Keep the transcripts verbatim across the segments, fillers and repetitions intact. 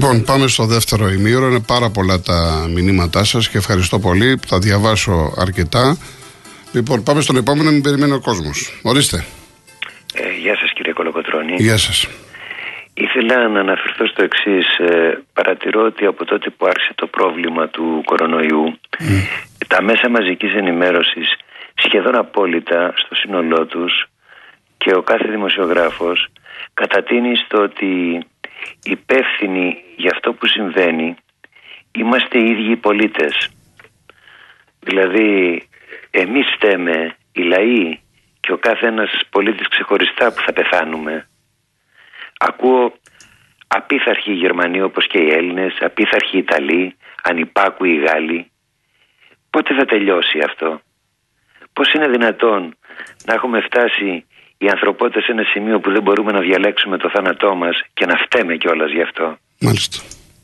Λοιπόν, πάμε στο δεύτερο ημίωρο. Είναι πάρα πολλά τα μηνύματά σας και ευχαριστώ πολύ. Θα διαβάσω αρκετά. Λοιπόν, πάμε στον επόμενο, μην περιμένει ο κόσμος. Ορίστε. Ε, γεια σας κύριε Κολοκοτρώνη. Γεια σας. Ήθελα να αναφερθώ στο εξής. Ε, παρατηρώ ότι από τότε που άρχισε το πρόβλημα του κορονοϊού, mm. τα μέσα μαζικής ενημέρωσης σχεδόν απόλυτα στο σύνολό τους και ο κάθε δημοσιογράφος κατατείνει στο ότι υπεύθυνοι για αυτό που συμβαίνει είμαστε οι ίδιοι οι πολίτες. Δηλαδή εμείς φταίμε, οι λαοί και ο κάθε ένας πολίτης ξεχωριστά που θα πεθάνουμε. Ακούω απίθαρχοι οι Γερμανοί όπως και οι Έλληνες, απίθαρχοι οι Ιταλοί, ανυπάκουοι οι Γάλλοι. Πότε θα τελειώσει αυτό? Πώς είναι δυνατόν να έχουμε φτάσει η ανθρωπότητα σε ένα σημείο που δεν μπορούμε να διαλέξουμε το θάνατό μας και να φταίμε κιόλας γι' αυτό? Μάλιστα.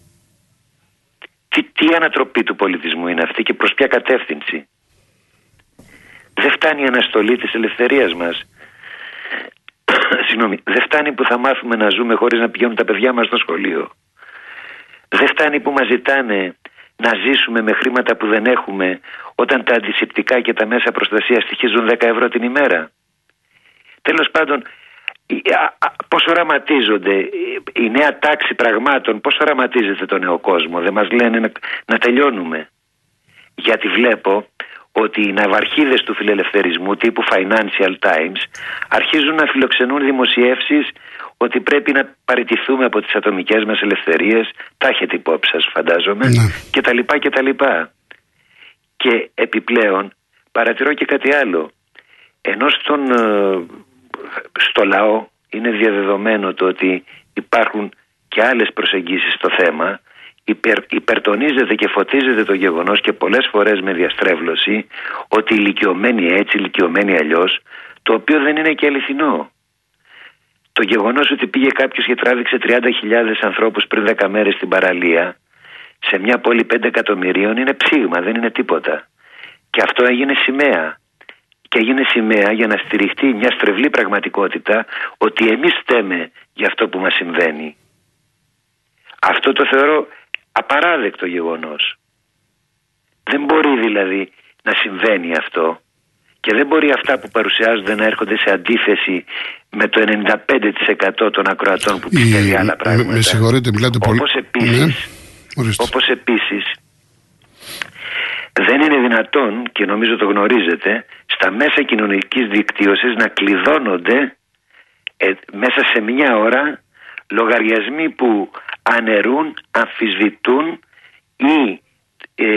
Τι, τι ανατροπή του πολιτισμού είναι αυτή και προς ποια κατεύθυνση? Δεν φτάνει η αναστολή της ελευθερίας μας. Συγγνώμη, δεν φτάνει που θα μάθουμε να ζούμε χωρίς να πηγαίνουν τα παιδιά μας στο σχολείο. Δεν φτάνει που μας ζητάνε να ζήσουμε με χρήματα που δεν έχουμε όταν τα αντισηπτικά και τα μέσα προστασίας στοιχίζουν δέκα ευρώ την ημέρα. Τέλος πάντων, πώς οραματίζονται η νέα τάξη πραγμάτων, πώς οραματίζεται τον νέο κόσμο? Δεν μας λένε να, να τελειώνουμε. Γιατί βλέπω ότι οι ναυαρχίδες του φιλελευθερισμού τύπου Financial Times αρχίζουν να φιλοξενούν δημοσιεύσεις ότι πρέπει να παραιτηθούμε από τις ατομικές μας ελευθερίες, τα έχετε υπόψη σας φαντάζομαι, ναι. και τα λοιπά και τα λοιπά. Και επιπλέον παρατηρώ και κάτι άλλο. Ενώ στον, στο λαό είναι διαδεδομένο το ότι υπάρχουν και άλλες προσεγγίσεις στο θέμα, Υπερ, υπερτονίζεται και φωτίζεται το γεγονός και πολλές φορές με διαστρέβλωση ότι ηλικιωμένοι έτσι, ηλικιωμένοι αλλιώς, το οποίο δεν είναι και αληθινό. Το γεγονός ότι πήγε κάποιος και τράβηξε τριάντα χιλιάδες ανθρώπους πριν δέκα μέρες στην παραλία σε μια πόλη πέντε εκατομμυρίων είναι ψήγμα, δεν είναι τίποτα. Και αυτό έγινε σημαία. Και έγινε σημαία για να στηριχτεί μια στρεβλή πραγματικότητα ότι εμείς φταίμε για αυτό που μας συμβαίνει. Αυτό το θεωρώ απαράδεκτο γεγονός. Δεν μπορεί δηλαδή να συμβαίνει αυτό και δεν μπορεί αυτά που παρουσιάζονται να έρχονται σε αντίθεση με το ενενήντα πέντε τοις εκατό των ακροατών που πιστεύει άλλα πράγματα. Με, με συγχωρείτε, μιλάτε πολύ. Όπως επίσης, ναι, όπως επίσης δεν είναι δυνατόν, και νομίζω το γνωρίζετε, στα μέσα κοινωνικής δικτύωσης να κλειδώνονται ε, μέσα σε μια ώρα λογαριασμοί που αναιρούν, αμφισβητούν ή ε,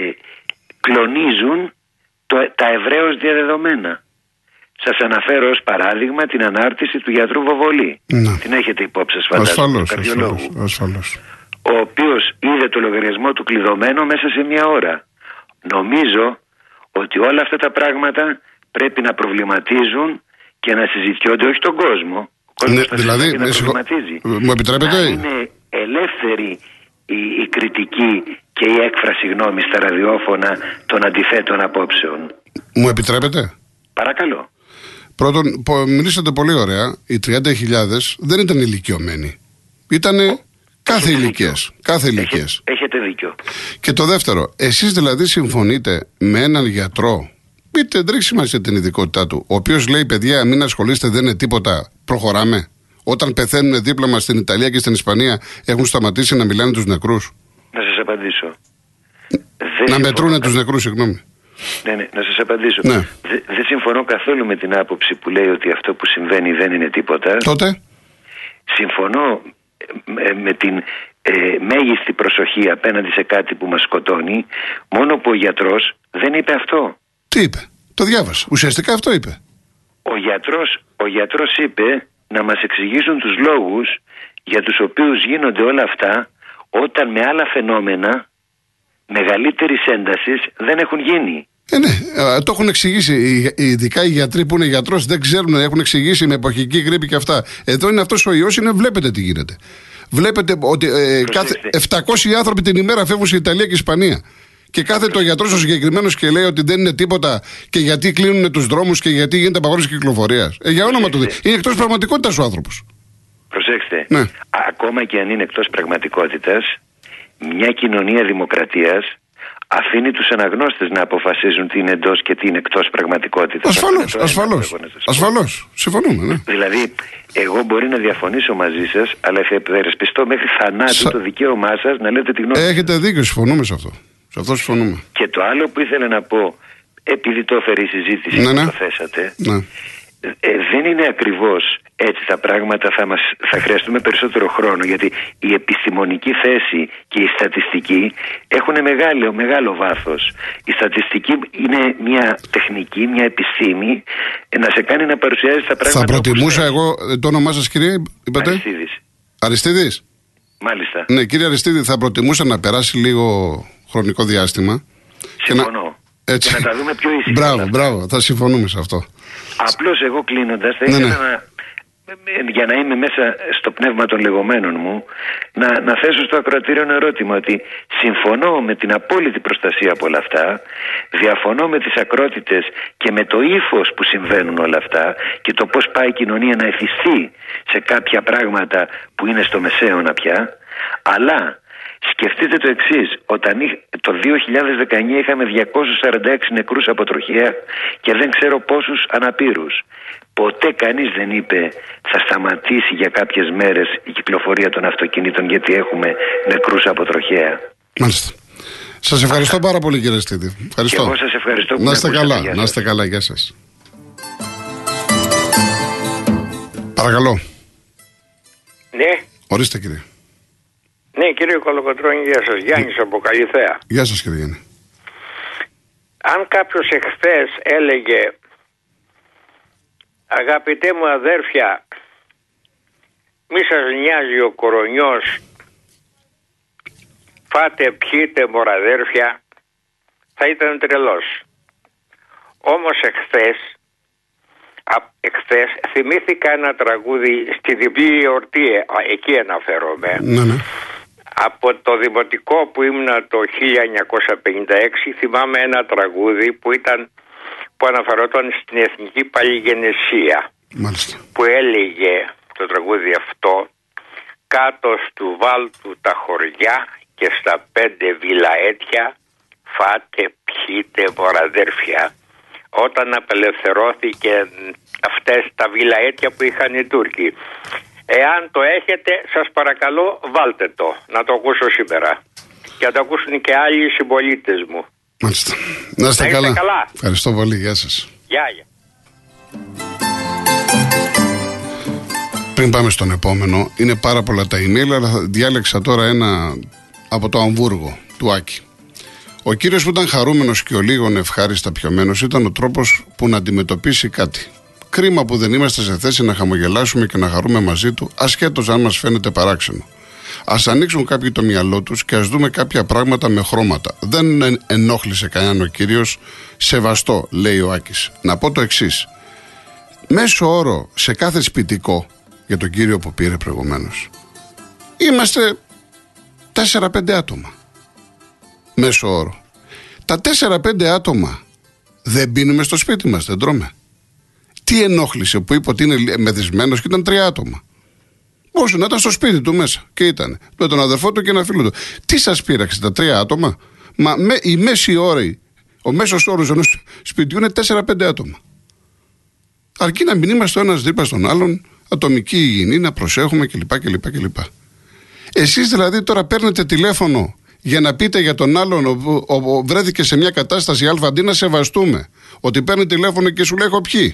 κλονίζουν το, τα ευρέως διαδεδομένα. Σας αναφέρω ως παράδειγμα την ανάρτηση του γιατρού Βοβολή. Να. Την έχετε υπόψη σας φαντάζομαι, του καρδιολόγου. Ασφαλώς, ασφαλώς. Ο οποίος είδε το λογαριασμό του κλειδωμένο μέσα σε μια ώρα. Νομίζω ότι όλα αυτά τα πράγματα πρέπει να προβληματίζουν και να συζητιόνται, όχι τον κόσμο. Ναι, δηλαδή, να συγχω... μου επιτρέπετε? Να είναι ελεύθερη η, η κριτική και η έκφραση γνώμη στα ραδιόφωνα των αντιθέτων απόψεων. Μου επιτρέπετε? Παρακαλώ. Πρώτον, μιλήσατε πολύ ωραία. Οι τριάντα χιλιάδες δεν ήταν ηλικιωμένοι. Ήτανε κάθε ηλικίας. Κάθε ηλικίας. Έχετε, έχετε δίκιο. Και το δεύτερο, εσείς δηλαδή συμφωνείτε με έναν γιατρό, πείτε, δεν έχει σημασία την ειδικότητά του, ο οποίος λέει, παιδιά, μην ασχολείστε, δεν είναι τίποτα, προχωράμε? Όταν πεθαίνουν δίπλα μας στην Ιταλία και στην Ισπανία, έχουν σταματήσει να μιλάνε τους νεκρούς? Να σας απαντήσω. Να μετρούνε τους νεκρούς, συγγνώμη. Ναι, ναι, να σας απαντήσω. Ναι. Δεν δε συμφωνώ καθόλου με την άποψη που λέει ότι αυτό που συμβαίνει δεν είναι τίποτα. Τότε? Συμφωνώ με, με την ε, μέγιστη προσοχή απέναντι σε κάτι που μας σκοτώνει, μόνο που ο γιατρός δεν είπε αυτό. Τι είπε? Το διάβασα. Ουσιαστικά αυτό είπε. Ο γιατρός, ο γιατρός είπε να μας εξηγήσουν τους λόγους για τους οποίους γίνονται όλα αυτά όταν με άλλα φαινόμενα μεγαλύτερης έντασης δεν έχουν γίνει. Ε, ναι, το έχουν εξηγήσει. Ειδικά οι γιατροί που είναι γιατρός δεν ξέρουν, έχουν εξηγήσει με εποχική γρίπη και αυτά. Εδώ είναι αυτός ο ιός, είναι, βλέπετε τι γίνεται. Βλέπετε ότι ε, κάθε επτακόσιοι άνθρωποι την ημέρα φεύγουν σε Ιταλία και Ισπανία. Και κάθεται ο γιατρός ο συγκεκριμένος και λέει ότι δεν είναι τίποτα και γιατί κλείνουν τους δρόμους και γιατί γίνεται απαγόρευση κυκλοφορίας. Ε, για όνομα του Θεού. Είναι εκτός πραγματικότητας ο άνθρωπος. προσέξτε, ναι. ακόμα και αν είναι εκτός πραγματικότητας, μια κοινωνία δημοκρατίας αφήνει τους αναγνώστες να αποφασίζουν τι είναι εντός και τι είναι εκτός πραγματικότητας. Ασφαλώς, ασφαλώς, ασφαλώς, συμφωνούμε, ναι. Δηλαδή, εγώ μπορεί να διαφωνήσω μαζί σας, αλλά θα υπερασπιστώ μέχρι θανάτου Σα... το δικαίωμά σας να λέτε τη γνώμη. Έχετε δίκιο, συμφωνούμε σε αυτό. Σε αυτό συμφωνούμε. Και το άλλο που ήθελα να πω, επειδή το έφερε η συζήτηση ναι, που ναι. το θέσατε, ναι. ε, δεν είναι ακριβώς έτσι τα πράγματα, θα, μας, θα χρειαστούμε περισσότερο χρόνο, γιατί η επιστημονική θέση και η στατιστική έχουν μεγάλο, μεγάλο βάθος. Η στατιστική είναι μια τεχνική, μια επιστήμη, να σε κάνει να παρουσιάζει τα πράγματα. Θα προτιμούσα εγώ, το όνομά σας κύριε, είπατε? Αριστίδης. Αριστίδης. Μάλιστα. Ναι, κύριε Αριστίδη, θα προτιμούσα να περάσει λίγο χρονικό διάστημα. Συμφωνώ. Και να, έτσι. Και να τα δούμε πιο ήσυχα. Μπράβο, μπράβο, θα συμφωνούμε σε αυτό. Απλώς εγώ κλείνοντας θα ναι, ήθελα ναι. να, για να είμαι μέσα στο πνεύμα των λεγόμενων μου, να, να θέσω στο ακροατήριο ένα ερώτημα, ότι συμφωνώ με την απόλυτη προστασία από όλα αυτά, διαφωνώ με τις ακρότητες και με το ύφος που συμβαίνουν όλα αυτά και το πώς πάει η κοινωνία να εθιστεί σε κάποια πράγματα που είναι στο μεσαίωνα πια, αλλά σκεφτείτε το εξής, όταν το δύο χιλιάδες δεκαεννιά είχαμε διακόσιους σαράντα έξι νεκρούς από τροχαία και δεν ξέρω πόσους αναπήρους. Ποτέ κανείς δεν είπε θα σταματήσει για κάποιες μέρες η κυκλοφορία των αυτοκινήτων γιατί έχουμε νεκρούς από τροχαία. Μάλιστα. Σας ευχαριστώ πάρα πολύ κύριε Αριστίδη. Ευχαριστώ. Και εγώ σας ευχαριστώ που να είστε καλά, γεια να είστε καλά, γεια σας. Παρακαλώ. Ναι. Ορίστε κύριε. Ναι, κύριε Κολοκοτρώνη, γεια σας. Γιάννης από Καλιθέα. Γεια σας κύριε Γιάννη. Αν κάποιος εχθές έλεγε, αγαπητέ μου αδέρφια, μη σας νοιάζει ο κορονιός, φάτε, πιείτε μωραδέρφια, θα ήταν τρελός. Όμως εχθές, εχθές θυμήθηκα ένα τραγούδι στη διπλή εορτή, εκεί αναφέρομαι. Ναι, ναι. Από το δημοτικό που ήμουνα το χίλια εννιακόσια πενήντα έξι θυμάμαι ένα τραγούδι που ήταν που αναφερόταν στην εθνική παλιγενεσία. Μάλιστα. Που έλεγε το τραγούδι αυτό, κάτω στου βάλτου τα χωριά και στα πέντε βιλαέτια φάτε, πιείτε μωραδέρφια. Όταν απελευθερώθηκε αυτές τα βιλαέτια που είχαν οι Τούρκοι. Εάν το έχετε, σας παρακαλώ βάλτε το, να το ακούσω σήμερα. Και να το ακούσουν και άλλοι συμπολίτες μου. Μάλιστα. Να είστε, να είστε καλά. καλά. Ευχαριστώ πολύ. Γεια σας. Γεια, γεια. Πριν πάμε στον επόμενο, είναι πάρα πολλά τα email, αλλά διάλεξα τώρα ένα από το Αμβούργο, του Άκη. Ο κύριος που ήταν χαρούμενος και ο λίγον ευχάριστα πιωμένος ήταν ο τρόπος που να αντιμετωπίσει κάτι. Κρίμα που δεν είμαστε σε θέση να χαμογελάσουμε και να χαρούμε μαζί του, ασχέτως αν μας φαίνεται παράξενο. Ας ανοίξουν κάποιοι το μυαλό τους και ας δούμε κάποια πράγματα με χρώματα. Δεν ενόχλησε κανέναν ο κύριος. Σεβαστό, λέει ο Άκης. Να πω το εξής. Μέσο όρο σε κάθε σπιτικό, για τον κύριο που πήρε προηγουμένως, είμαστε τέσσερα πέντε άτομα. Μέσο όρο. Τα τέσσερα πέντε άτομα δεν πίνουμε στο σπίτι μας, δεν τρώμε. Τι ενόχλησε που είπε ότι είναι μεθυσμένος και ήταν τρία άτομα. Μπορούσε να ήταν στο σπίτι του μέσα και ήταν με τον αδερφό του και ένα φίλο του. Τι σας πείραξε τα τρία άτομα? Μα με, η μέση ώρα, ο μέσος όρος ενός σπιτιού είναι τέσσερα πέντε άτομα. Αρκεί να μην είμαστε ο ένας δίπλα στον άλλον, ατομική υγιεινή, να προσέχουμε κλπ. κλπ, κλπ. Εσείς δηλαδή τώρα παίρνετε τηλέφωνο για να πείτε για τον άλλον ο, ο, ο, βρέθηκε σε μια κατάσταση α, αντί να σεβαστούμε ότι παίρνει τηλέφωνο και σου λέει έχω πιει.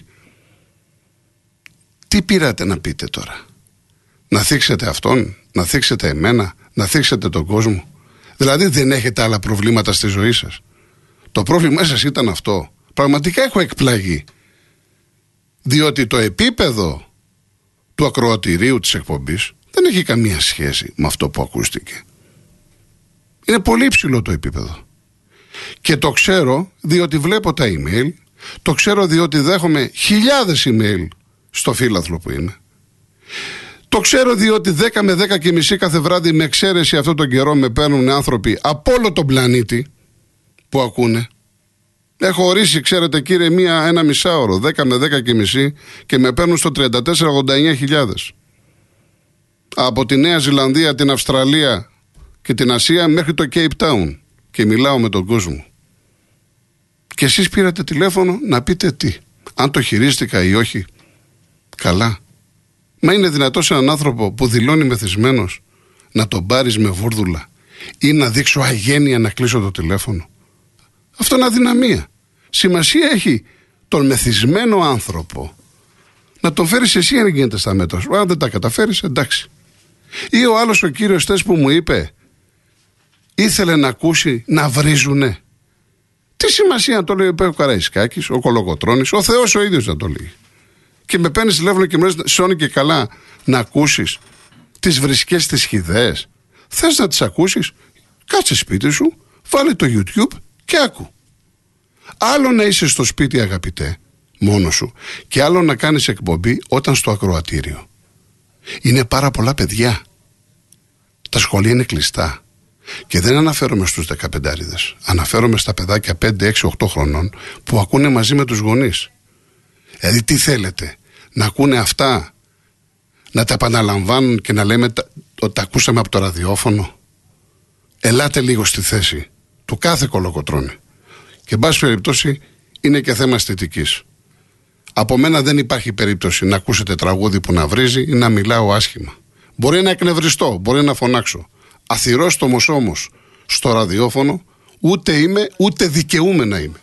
Τι πήρατε να πείτε τώρα? Να θίξετε αυτόν, να θίξετε εμένα, να θίξετε τον κόσμο? Δηλαδή δεν έχετε άλλα προβλήματα στη ζωή σας? Το πρόβλημά σας ήταν αυτό? Πραγματικά έχω εκπλαγεί. Διότι το επίπεδο του ακροατηρίου της εκπομπής δεν έχει καμία σχέση με αυτό που ακούστηκε. Είναι πολύ υψηλό το επίπεδο. Και το ξέρω διότι βλέπω τα email, το ξέρω διότι δέχομαι χιλιάδες email στο φύλαθλο που είμαι. Το ξέρω διότι δέκα με δέκα και μισή κάθε βράδυ με εξαίρεση αυτόν τον καιρό με παίρνουν άνθρωποι από όλο τον πλανήτη που ακούνε. Έχω ορίσει, ξέρετε κύριε, μία, ένα μισάωρο, δέκα με δέκα και μισή και με παίρνουν στο τριάντα τέσσερα ογδόντα εννιά χιλιάδες. Από τη Νέα Ζηλανδία, την Αυστραλία και την Ασία μέχρι το Cape Town. Και μιλάω με τον κόσμο. Και εσείς πήρατε τηλέφωνο να πείτε τι. Αν το χειρίστηκα ή όχι. Καλά. Μα είναι δυνατό σε έναν άνθρωπο που δηλώνει μεθυσμένος να τον πάρεις με βούρδουλα ή να δείξω αγένεια να κλείσω το τηλέφωνο? Αυτό είναι αδυναμία. Σημασία έχει τον μεθυσμένο άνθρωπο να τον φέρεις εσύ αν γίνεται στα μέτρα σου. Αν δεν τα καταφέρεις, εντάξει. Ή ο άλλος ο κύριος τες που μου είπε ήθελε να ακούσει να βρίζουνε. Τι σημασία να το λέει ο Καραϊσκάκης, ο Κολοκοτρώνης, ο Θεός ο ίδιος να το λέει. Και με παίρνεις τηλέφωνο και μου λες σώνει και καλά να ακούσεις τις βρισκές τις χυδαίες. Θες να τις ακούσεις? Κάτσε σπίτι σου, βάλε το YouTube και άκου. Άλλο να είσαι στο σπίτι αγαπητέ, μόνος σου, και άλλο να κάνεις εκπομπή όταν στο ακροατήριο. Είναι πάρα πολλά παιδιά. Τα σχολεία είναι κλειστά. Και δεν αναφέρομαι στους δεκαπεντάριδες. Αναφέρομαι στα παιδάκια πέντε, έξι, οκτώ χρονών που ακούνε μαζί με τους γονείς. Δηλαδή τι θέλετε, να ακούνε αυτά, να τα επαναλαμβάνουν και να λέμε ότι τα ακούσαμε από το ραδιόφωνο? Ελάτε λίγο στη θέση του κάθε Κολοκοτρώνη. Και εν πάση περιπτώσει είναι και θέμα αισθητικής. Από μένα δεν υπάρχει περίπτωση να ακούσετε τραγούδι που να βρίζει ή να μιλάω άσχημα. Μπορεί να εκνευριστώ, μπορεί να φωνάξω. Αθυρόστομος όμως στο ραδιόφωνο ούτε είμαι ούτε δικαιούμαι να είμαι.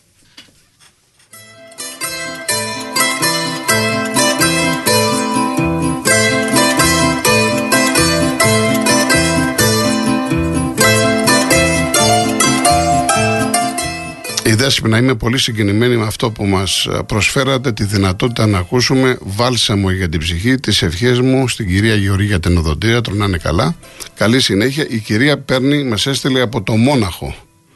Η Δέσποινα, είμαι πολύ συγκινημένη με αυτό που μας προσφέρατε, τη δυνατότητα να ακούσουμε βάλσαμο για την ψυχή, τις ευχές μου στην κυρία Γεωργία την οδοντίατρο, να είναι καλά. Καλή συνέχεια. Η κυρία παίρνει, μας έστειλε από το Μόναχο.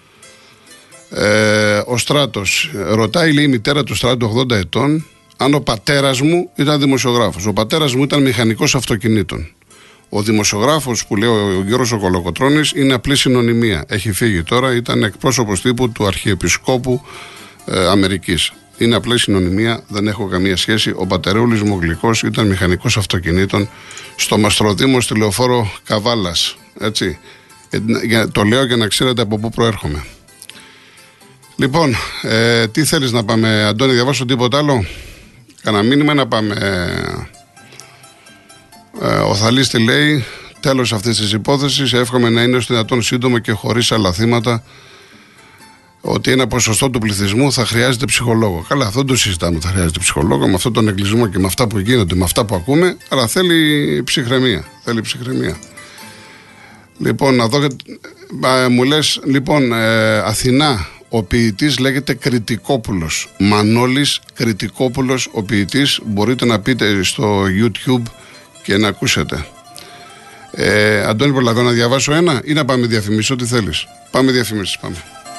Ε, ο Στράτος ρωτάει, λέει η μητέρα του Στράτου ογδόντα ετών, αν ο πατέρας μου ήταν δημοσιογράφος. Ο πατέρας μου ήταν μηχανικός αυτοκινήτων. Ο δημοσιογράφος που λέει ο Γιώργος ο Κολοκοτρώνης είναι απλή συνωνυμία. Έχει φύγει τώρα, ήταν εκπρόσωπος τύπου του Αρχιεπισκόπου ε, Αμερικής. Είναι απλή συνωνυμία, δεν έχω καμία σχέση. Ο πατερούλης μου γλυκός ήταν μηχανικός αυτοκινήτων στο Μαστροδήμο στη Λεωφόρο Καβάλας. Έτσι. Ε, για, το λέω για να ξέρετε από πού προέρχομαι. Λοιπόν, ε, τι θέλεις να πάμε, Αντώνη, διαβάσω τίποτα άλλο? Κάνα μήνυμα να πάμε... Ε, Ε, ο Θαλής τι λέει, τέλος αυτής της υπόθεσης, εύχομαι να είναι στο δυνατόν σύντομο και χωρίς άλλα θύματα, ότι ένα ποσοστό του πληθυσμού θα χρειάζεται ψυχολόγο. Καλά, αυτό το συζητάμε, θα χρειάζεται ψυχολόγο, με αυτόν τον εγκλισμό και με αυτά που γίνονται, με αυτά που ακούμε, αλλά θέλει ψυχραιμία, θέλει ψυχραιμία. Λοιπόν, να δω, ε, μου λες, λοιπόν, ε, Αθηνά, ο ποιητής λέγεται Κρητικόπουλος, Μανώλης Κρητικόπουλος, ο ποιητής, μπορείτε να πείτε στο YouTube και να ακούσετε. Ε, Αντώνη, προλαβαίνω να διαβάσω ένα ή να πάμε διαφημίσεις, ό,τι θέλεις. Πάμε διαφημίσεις, πάμε.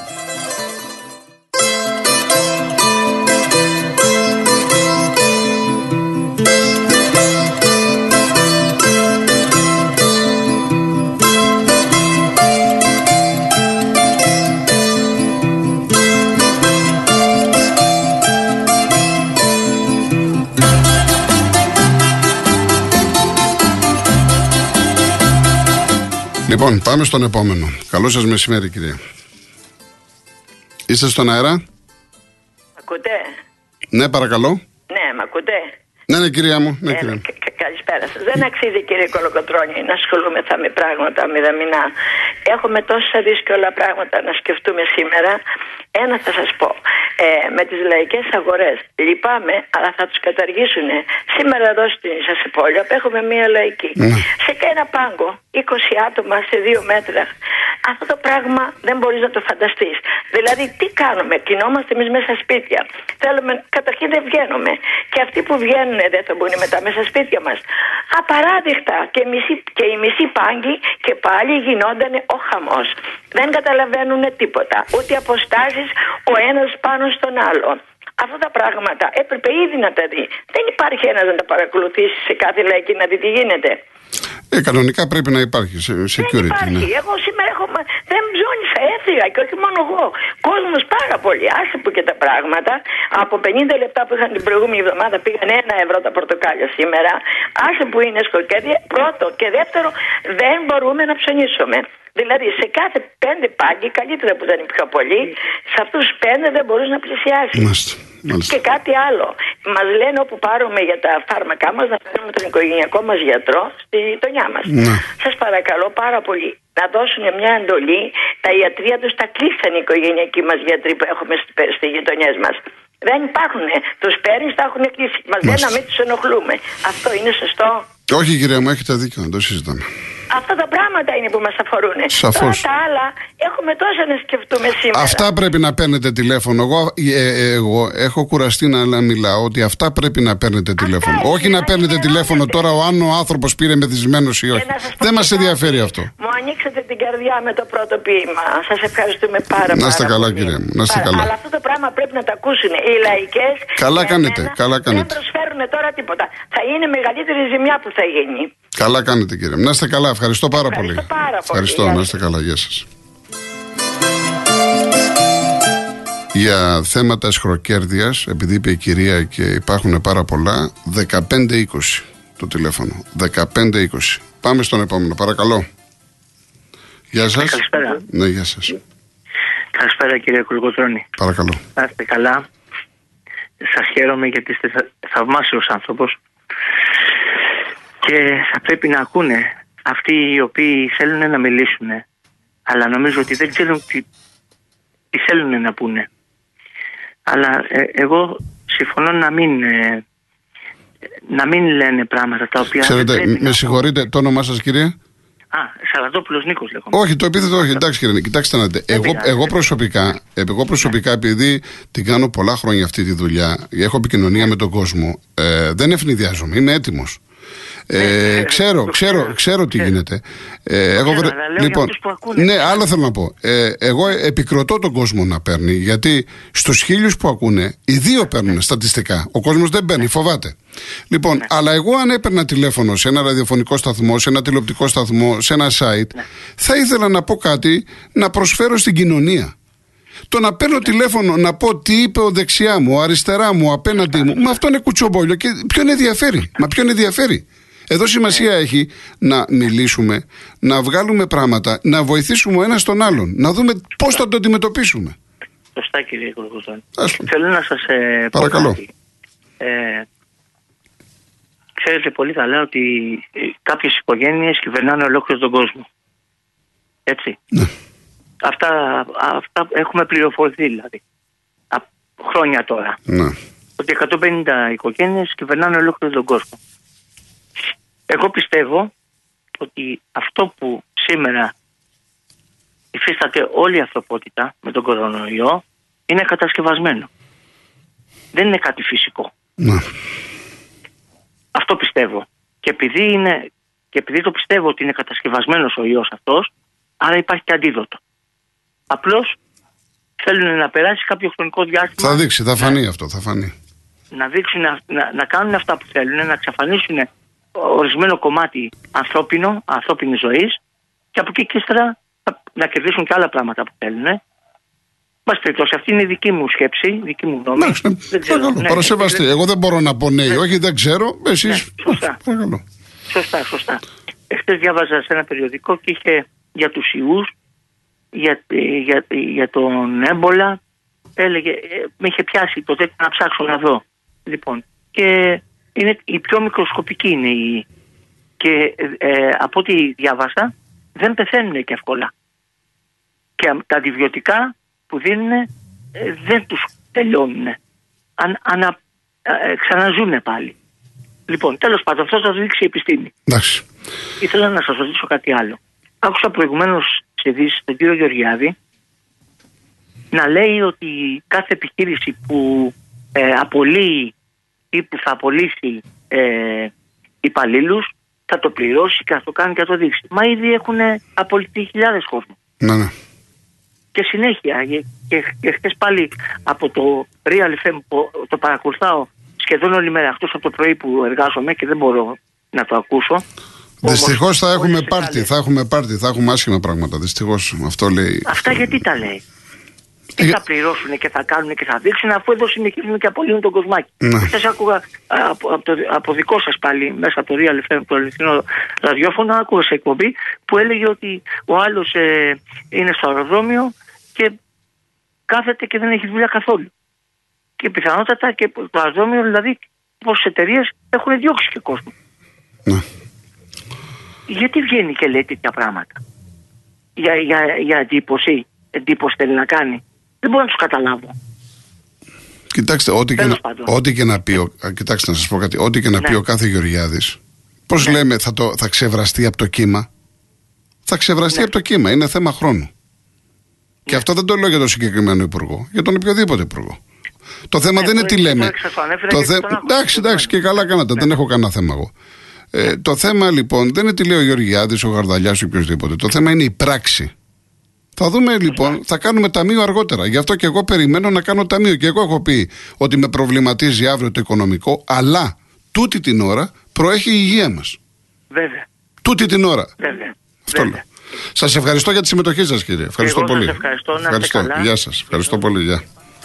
Λοιπόν, πάμε στον επόμενο. Καλό σας μεσημέρι, κυρία. Είστε στον αέρα? Ακούτε? Ναι, παρακαλώ. Ναι, μ' ακούτε? Ναι, ναι, κυρία μου. Ναι, κυρία. Ε, κα, καλησπέρα σας. Δεν αξίζει, κύριε Κολοκοτρώνη, να ασχολούμεθα με πράγματα μηδαμινά. Έχουμε τόσα δύσκολα πράγματα να σκεφτούμε σήμερα. Ένα θα σας πω. Ε, με τις λαϊκές αγορές λυπάμαι, αλλά θα τους καταργήσουν. Σήμερα εδώ στην Σασιπόλιο έχουμε μία λαϊκή. Mm. Σε ένα πάγκο, είκοσι άτομα σε δύο μέτρα. Αυτό το πράγμα δεν μπορείς να το φανταστείς. Δηλαδή, τι κάνουμε? Κοινόμαστε εμείς μέσα σπίτια. Θέλουμε, καταρχήν δεν βγαίνουμε. Και αυτοί που βγαίνουν δεν θα μπουν μετά μέσα σπίτια μας. Απαράδεκτα. Και, μισή, και οι μισοί πάγκοι και πάλι γινόταν ο χαμός. Δεν καταλαβαίνουν τίποτα. Ούτε αποστάσεις ο ένας πάνω στον άλλο. Αυτά τα πράγματα έπρεπε ήδη να τα δει. Δεν υπάρχει ένας να τα παρακολουθήσει σε κάθε λαϊκή να δει τι γίνεται. Ε, κανονικά πρέπει να υπάρχει security. Δεν υπάρχει. Ναι. Εγώ σήμερα έχω, δεν ψώνισα, έφυγα και όχι μόνο εγώ. Κόσμος πάρα πολύ. Άσε που και τα πράγματα. Από πενήντα λεπτά που είχαν την προηγούμενη εβδομάδα πήγαν ένα ευρώ τα πορτοκάλια σήμερα. Άσε που είναι σκοκέρδια, πρώτο. Και δεύτερο, δεν μπορούμε να ψωνίσουμε. Δηλαδή σε κάθε πέντε πάγκοι, καλύτερα που ήταν πιο πολλοί, σε αυτούς τους πέντε δεν μπορείς να πλησιάσεις. Μάλιστα. Μάλιστα. Και κάτι άλλο. Μας λένε όπου πάρουμε για τα φάρμακά μας να φέρουμε τον οικογενειακό μας γιατρό στη γειτονιά μας. Ναι. Σας παρακαλώ πάρα πολύ να δώσουν μια εντολή. Τα ιατρεία τους τα κλείσαν οι οικογενειακοί μας γιατροί που έχουμε στις γειτονιές μας. Δεν υπάρχουν. Τους παίρνεις, τα έχουν κλείσει. Μας λένε να μην τους ενοχλούμε. Αυτό είναι σωστό? Όχι, κυρία μου, έχετε δίκιο, να το συζητάμε. Αυτά τα πράγματα είναι που μας αφορούν. Σαφώς. Τώρα τα άλλα έχουμε τόσα να σκεφτούμε σήμερα. Αυτά πρέπει να παίρνετε τηλέφωνο. Εγώ, ε, ε, εγώ έχω κουραστεί να, να μιλάω ότι αυτά πρέπει να παίρνετε αυτά τηλέφωνο. Όχι να παίρνετε τηλέφωνο τώρα ο αν ο άνθρωπος πήρε μεθυσμένος ή όχι. Δεν μας ενδιαφέρει αυτό. Μου ανοίξατε την καρδιά με το πρώτο ποίημα. Σας ευχαριστούμε πάρα πολύ. Να είστε καλά, κυρία μου. Να είστε καλά. Αλλά αυτό το πράγμα πρέπει να το ακούσουν οι λαϊκές. Καλά κάνετε. Καλά κάνετε. Δεν προσφέρουν τώρα τίποτα. Θα είναι μεγαλύτερη ζημιά που θα γίνει. Καλά κάνετε, κύριε. Να είστε καλά. Ευχαριστώ πάρα Ευχαριστώ πολύ. Πάρα Ευχαριστώ. πολύ. Να είστε καλά. Γεια σας. Για θέματα εσχροκέρδειας, επειδή είπε η κυρία και υπάρχουν πάρα πολλά, δεκαπέντε είκοσι το τηλέφωνο. δεκαπέντε είκοσι. Πάμε στον επόμενο. Παρακαλώ. Γεια σας. Καλησπέρα. Ναι, γεια σας. Καλησπέρα, κύριε Κολοκοτρώνη. Παρακαλώ. Να είστε καλά. Σας χαίρομαι γιατί είστε θαυμάσιος άνθρωπος. Και θα πρέπει να ακούνε αυτοί οι οποίοι θέλουν να μιλήσουν, αλλά νομίζω ότι δεν ξέρουν τι, τι θέλουν να πούνε. Αλλά ε, εγώ συμφωνώ να μην, ε, να μην λένε πράγματα τα οποία... Ξέρετε, με συγχωρείτε, το όνομά σας, κύριε? Α, Σαραντόπουλος Νίκος λέγομαι. Όχι, το επίθετο όχι. Εντάξει, κύριε, κοιτάξτε να δείτε. Εγώ, εγώ προσωπικά, εγώ προσωπικά επειδή την κάνω πολλά χρόνια αυτή τη δουλειά, έχω επικοινωνία με τον κόσμο, ε, δεν ευνηδιάζομαι, είμαι έτοιμος. Ε, ξέρω, ξέρω, ξέρω τι γίνεται. Ε, εγώ, ξέρω, λοιπόν, ναι, άλλο θέλω να πω. Ε, εγώ επικροτώ τον κόσμο να παίρνει, γιατί στους χίλιους που ακούνε, οι δύο παίρνουν στατιστικά. Ο κόσμος δεν παίρνει, φοβάται. Λοιπόν, ναι. Αλλά εγώ αν έπαιρνα τηλέφωνο σε ένα ραδιοφωνικό σταθμό, σε ένα τηλεοπτικό σταθμό, σε ένα site, ναι. θα ήθελα να πω κάτι να προσφέρω στην κοινωνία. Το να παίρνω τηλέφωνο να πω τι είπε ο δεξιά μου, ο αριστερά μου, ο απέναντί μου, μα αυτό είναι κουτσομπόλιο και ποιον ενδιαφέρει. Μα ποιον ενδιαφέρει. Εδώ σημασία έχει να μιλήσουμε, να βγάλουμε πράγματα, να βοηθήσουμε ο ένας τον άλλον, να δούμε πώς θα το αντιμετωπίσουμε. Σωστά, κύριε Κολοκοτρώνη. Θέλω να σας ε, πω Παρακαλώ. κάτι. Ε, ξέρετε πολύ καλά ότι κάποιες οικογένειες κυβερνάνε ολόκληρο τον κόσμο. Έτσι. Ναι. Αυτά, αυτά έχουμε πληροφορηθεί δηλαδή. Α, χρόνια τώρα. Ναι. Ότι εκατόν πενήντα οικογένειες κυβερνάνε ολόκληρο τον κόσμο. Εγώ πιστεύω ότι αυτό που σήμερα υφίσταται όλη η ανθρωπότητα με τον κορονοϊό είναι κατασκευασμένο. Δεν είναι κάτι φυσικό. Ναι. Αυτό πιστεύω. Και επειδή, είναι, και επειδή το πιστεύω ότι είναι κατασκευασμένος ο ιός αυτός, άρα υπάρχει και αντίδοτο. Απλώς θέλουν να περάσει κάποιο χρονικό διάστημα. Θα δείξει, θα φανεί αυτό, θα φανεί. Να δείξουν, να, να, να κάνουν αυτά που θέλουν, να εξαφανίσουν ορισμένο κομμάτι ανθρώπινο, ανθρώπινης ζωής, και από εκεί και ύστερα να κερδίσουν και άλλα πράγματα που θέλουν. Μας περιπτώσει, αυτή είναι η δική μου σκέψη, δική μου γνώμη. Ναι, δεν ξέρω. Ναι, παρασεβαστή. Ναι. Εγώ δεν μπορώ να πω ναι, ναι. όχι, δεν ξέρω. Εσείς. Ναι, σωστά. Παρακαλώ. Σωστά, σωστά. Εχθές διάβαζα σε ένα περιοδικό και είχε για τους ιούς, για, για, για τον έμπολα. Έλεγε, με είχε πιάσει το τέτοιο να ψάξω να δω. Λοιπόν, και είναι η πιο μικροσκοπική είναι η. Και ε, από ό,τι διάβασα, δεν πεθαίνουν και εύκολα. Και τα αντιβιωτικά που δίνουν ε, δεν τους τελειώνουν. Αν, ανα, ε, ξαναζούνε πάλι. Λοιπόν, τέλος πάντων, αυτό θα το δείξει η επιστήμη. Εντάξει. Ήθελα να σας ρωτήσω κάτι άλλο. Άκουσα προηγουμένως σε ειδήσεις τον κύριο Γεωργιάδη να λέει ότι κάθε επιχείρηση που ε, απολύει ή που θα απολύσει ε, υπαλλήλους θα το πληρώσει και θα το κάνει και θα το δείξει. Μα ήδη έχουν απολυθεί χιλιάδες κόσμο. Ναι, ναι. Και συνέχεια, και, και, και χθες πάλι από το Real εφ εμ που το παρακολουθάω σχεδόν όλη μέρα, εκτός από το πρωί που εργάζομαι και δεν μπορώ να το ακούσω. Δυστυχώς θα έχουμε πάρτι, θα έχουμε πάρτι, θα έχουμε άσχημα πράγματα. Δυστυχώς αυτό λέει. Αυτά γιατί τα λέει. Τι θα πληρώσουν και θα κάνουν και θα δείξουν, αφού εδώ συνεχίζουν και απολύουν τον κοσμάκι. Ναι. Χθες άκουγα από, από, το, από δικό σας πάλι, μέσα από το Real εφ εμ, το αληθινό ραδιόφωνο, άκουγα σε εκπομπή που έλεγε ότι ο άλλος ε, είναι στο αεροδρόμιο και κάθεται και δεν έχει δουλειά καθόλου. Και πιθανότατα και το αεροδρόμιο, δηλαδή, πόσες εταιρείες έχουν διώξει και κόσμο. Ναι. Γιατί βγαίνει και λέει τέτοια πράγματα? Για, για, για εντύπωση, εντύπωση θέλει να κάνει. Δεν μπορώ να τους καταλάβω. Κοιτάξτε, ό,τι και, να, ό,τι και να πει, ο, κοιτάξτε να σας πω κάτι, ό,τι και να ναι. πει ο κάθε Γεωργιάδης, πώς ναι. λέμε, θα, το, θα ξεβραστεί από το κύμα. Θα ξεβραστεί ναι. από το κύμα, είναι θέμα χρόνου. Ναι. Και αυτό δεν το λέω για τον συγκεκριμένο υπουργό, για τον οποιοδήποτε υπουργό. Το θέμα ναι, δεν είναι τι λέμε. Το θε... Εντάξει, εντάξει, και καλά κάνατε, ναι. δεν έχω κανένα θέμα εγώ. Ε, το θέμα λοιπόν δεν είναι τι λέει ο Γεωργιάδης, ο Γαρδαλιάς ή οποιοδήποτε. Το θέμα είναι η πράξη. Θα δούμε λοιπόν, θα κάνουμε ταμείο αργότερα. Γι' αυτό και εγώ περιμένω να κάνω ταμείο. Και εγώ έχω πει ότι με προβληματίζει αύριο το οικονομικό, αλλά τούτη την ώρα προέχει η υγεία μας. Βέβαια. Τούτη την ώρα. Βέβαια. Αυτό λέω. Σας ευχαριστώ για τη συμμετοχή σας, κύριε. Ευχαριστώ εγώ πολύ. Σας ευχαριστώ. Να ευχαριστώ. καλά. Γεια σας. Ευχαριστώ πολύ. Γεια.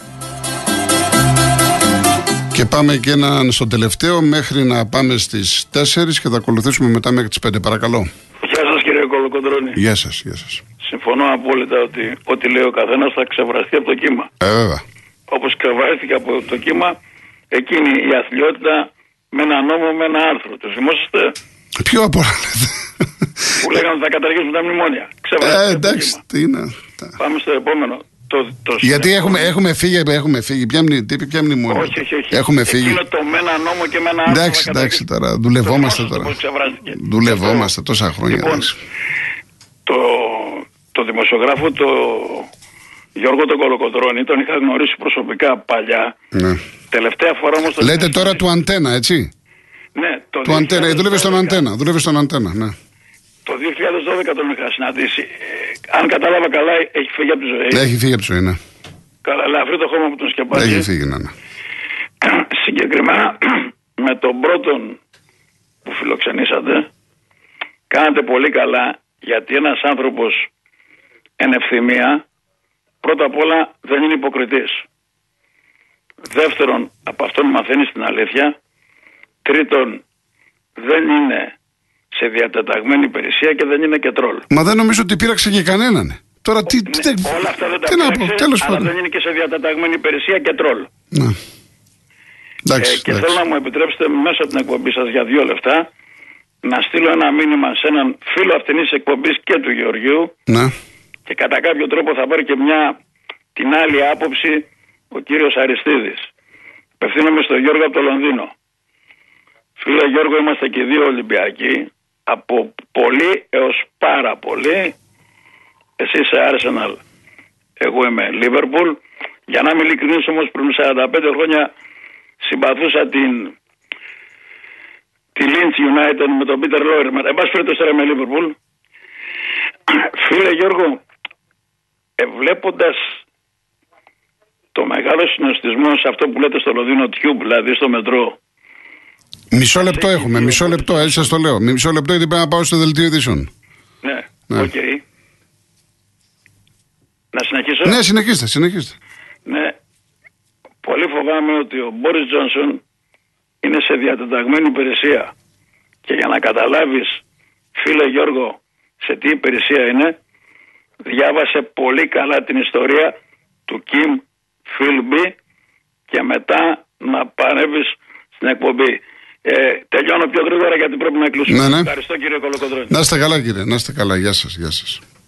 Και πάμε και έναν στο τελευταίο μέχρι να πάμε στις τέσσερις και θα ακολουθήσουμε μετά μέχρι τις πέντε. Παρακαλώ. Γεια σας, κύριε Κολοκοντρώνη. Γεια σας, γεια σας. Συμφωνώ απόλυτα ότι ό,τι λέει ο καθένας θα ξεβραστεί από το κύμα. Ε, βέβαια. Όπως ξεβράστηκε από το κύμα εκείνη η αθλιότητα με ένα νόμο, με ένα άρθρο. Το θυμόσαστε? Ποιο από όλα λέτε? Που λέγανε ότι θα καταργήσουν τα μνημόνια. Ε, εντάξει, τι είναι. Πάμε στο επόμενο. Το, το Γιατί έχουμε, έχουμε φύγει, έχουμε φύγει. Ποια, μνη, ποια μνημόνια? Όχι, όχι, όχι. Έχουμε φύγει. Εκείνο το με ένα νόμο και με ένα άρθρο. Εντάξει, εντάξει τώρα. Δουλευόμαστε τώρα. Δουλευόμαστε τόσα χρόνια. Λοιπόν, το, το δημοσιογράφο το Γιώργο τον Κολοκοντρώνη τον είχα γνωρίσει προσωπικά παλιά. Ναι. Τελευταία φορά όμως. Το Λέτε τώρα του Αντένα, έτσι? Ναι, το του Αντένα. Δούλευε στον Αντένα. Δούλευε στον Αντένα, ναι. Το δύο χιλιάδες δώδεκα τον είχα συναντήσει. Ε, αν κατάλαβα καλά, έχει φύγει από τη ζωή. Έχει φύγει από τη ζωή, ναι. Καλά, αλλά αυτό το χώμα που τον σκεπάζει. Έχει φύγει, ναι. ναι. Συγκεκριμένα με τον πρώτον που φιλοξενήσατε, κάνατε πολύ καλά, γιατί ένας άνθρωπος εν ευθυμία, πρώτα απ' όλα δεν είναι υποκριτής. Δεύτερον, από αυτόν μαθαίνει την αλήθεια. Τρίτον, δεν είναι σε διατεταγμένη υπηρεσία και δεν είναι και τρόλ. Μα δεν νομίζω ότι πείραξε και κανέναν. Τώρα τι. Ναι, τι όλα αυτά δεν τα πείραξε, τέλος αλλά πάντων. δεν είναι και σε διατεταγμένη υπηρεσία και τρόλ. Ναι. Εντάξει, ε, και εντάξει. θέλω να μου επιτρέψετε μέσα από την εκπομπή σας για δύο λεπτά να στείλω ένα μήνυμα σε έναν φίλο αυτήν της εκπομπής και του Γεωργίου. Ναι. Και κατά κάποιο τρόπο θα πάρει και μια την άλλη άποψη ο κύριος Αριστίδης. Απευθύνομαι στο Γιώργο από το Λονδίνο. Φίλε Γιώργο, είμαστε και δύο Ολυμπιακοί. Από πολύ έως πάρα πολύ. Εσύ είσαι Arsenal. Εγώ είμαι Liverpool. Για να είμαι ειλικρινής όμως, πριν σαράντα πέντε χρόνια συμπαθούσα την τη Leeds United με τον Peter Lawyer. Εν πάση περιπτώσει τώρα είμαι Liverpool. Φίλε Γιώργο, ε, βλέποντας το μεγάλο συνοστισμό σε αυτό που λέτε στο Λονδίνο Tube, δηλαδή στο μετρό. Μισό λεπτό έχουμε, μισό λεπτό, έτσι σας το λέω. Μισό λεπτό γιατί πρέπει να πάω στο δελτίο ειδήσεων. Ναι, οκ. Okay. Να συνεχίσω. Ναι, συνεχίστε, συνεχίστε. Ναι. Πολύ φοβάμαι ότι ο Μπόρις Τζόνσον είναι σε διατεταγμένη υπηρεσία. Και για να καταλάβεις, φίλε Γιώργο, σε τι υπηρεσία είναι, διάβασε πολύ καλά την ιστορία του Kim Philby και μετά να παρεύεις στην εκπομπή. Ε, τελειώνω πιο γρήγορα γιατί πρέπει να κλείσουμε. Ναι, ναι. Ευχαριστώ κύριε Κολοκοντρώνη. Να είστε καλά κύριε, να είστε καλά. Γεια σας, γεια σας.